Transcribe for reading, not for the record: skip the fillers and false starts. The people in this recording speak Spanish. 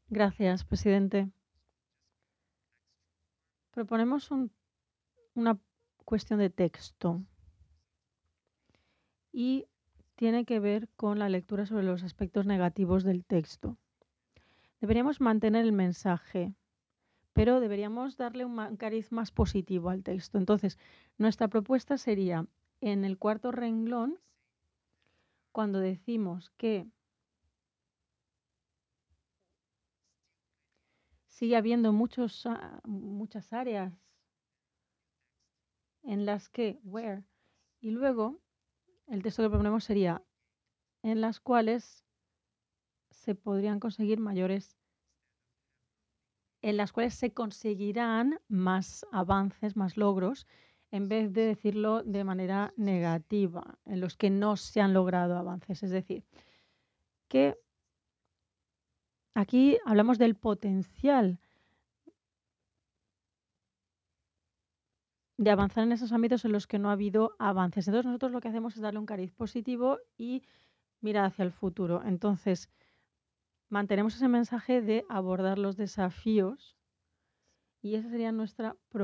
Gracias, presidente. Proponemos una cuestión de texto y tiene que ver con la lectura sobre los aspectos negativos del texto. Deberíamos mantener el mensaje, pero deberíamos darle un cariz más positivo al texto. Entonces, nuestra propuesta sería, en el cuarto renglón, cuando decimos que sigue habiendo muchas áreas en las que, where, y luego el texto que proponemos sería en las cuales se podrían conseguir en las cuales se conseguirán más avances, más logros, en vez de decirlo de manera negativa, en los que no se han logrado avances. Es decir, que aquí hablamos del potencial de avanzar en esos ámbitos en los que no ha habido avances. Entonces nosotros lo que hacemos es darle un cariz positivo y mirar hacia el futuro. Entonces mantenemos ese mensaje de abordar los desafíos y esa sería nuestra propuesta.